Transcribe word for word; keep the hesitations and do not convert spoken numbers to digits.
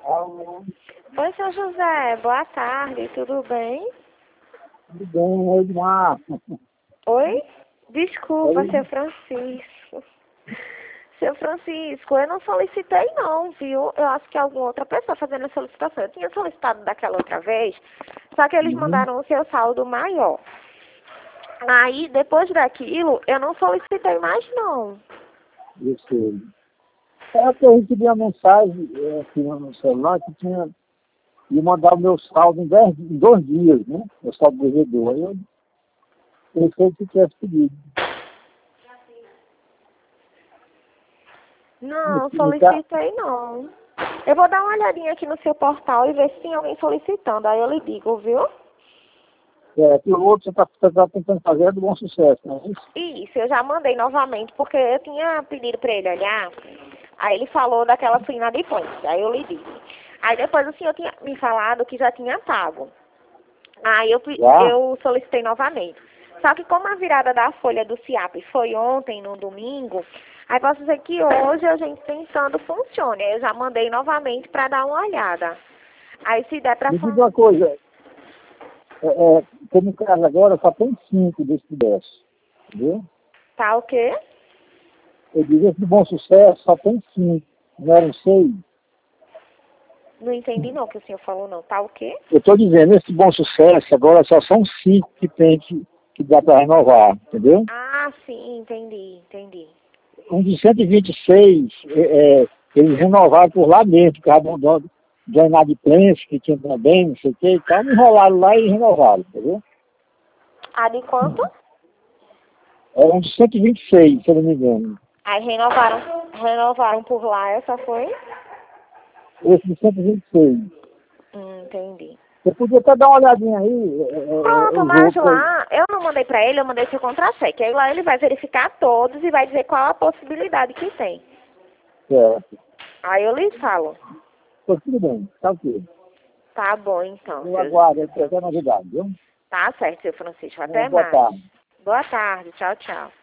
Alô? Oi, seu José, boa tarde, tudo bem? Tudo bem, oi, Márcio. Oi? Desculpa, Oi? seu Francisco. Seu Francisco, eu não solicitei não, viu? Eu acho que alguma outra pessoa fazendo a solicitação. Eu tinha solicitado daquela outra vez, só que eles Uhum. mandaram o seu saldo maior. Aí, depois daquilo, eu não solicitei mais não. Eu sei. É que eu recebi uma mensagem é, aqui no celular que tinha de mandar o meu saldo em, dez, em dois dias, né? O saldo do devedor. Aí eu pensei que tivesse pedido. Me, Não, me tá, solicitei não. Eu vou dar uma olhadinha aqui no seu portal e ver se tem alguém solicitando. Aí eu lhe digo, viu? é, que o outro você está tá tentando fazer é do Bom Sucesso, não é isso? Isso, eu já mandei novamente, porque eu tinha pedido pra ele olhar. Aí ele falou daquela sua inadimplência. Aí eu lhe disse. Aí depois o senhor tinha me falado que já tinha pago. Aí eu, pe- Já? eu solicitei novamente. Só que como a virada da folha do SIAP foi ontem, no domingo, aí posso dizer que hoje a gente tentando funcione. Aí eu já mandei novamente para dar uma olhada. Aí se der para... Me diga uma coisa, é, é, que no caso agora só tem cinco desse dez, entendeu? Tá o quê? Eu digo esse do Bom Sucesso só tem cinco, não eram seis. Não entendi não o que o senhor falou não. Tá o quê? Eu estou dizendo, esse Bom Sucesso agora só são cinco que tem que, que dá para renovar, entendeu? Ah, sim, entendi, entendi. Um de cento e vinte e seis, é, é, eles renovaram por lá mesmo, por causa do, do, do inadimplência, que tinha também, não sei o que e tal, enrolaram lá e renovaram, entendeu? Ah, de quanto? É um de cento e vinte e seis, se eu não me engano. Aí renovaram, renovaram por lá, essa foi? Esse de cento e vinte e seis. Hum, entendi. Você podia até dar uma olhadinha aí, é, é, Pronto, os mas outros aí. lá, eu não mandei pra ele, eu mandei seu contra-cheque. Aí lá ele vai verificar todos e vai dizer qual a possibilidade que tem. Certo. Aí eu lhe falo. Pô, tudo bem, tá ok. Tá bom, então. Eu Seu... aguardo até a novidade, viu? Tá certo, seu Francisco. Uma Até boa mais. tarde. Boa tarde. Tchau, tchau.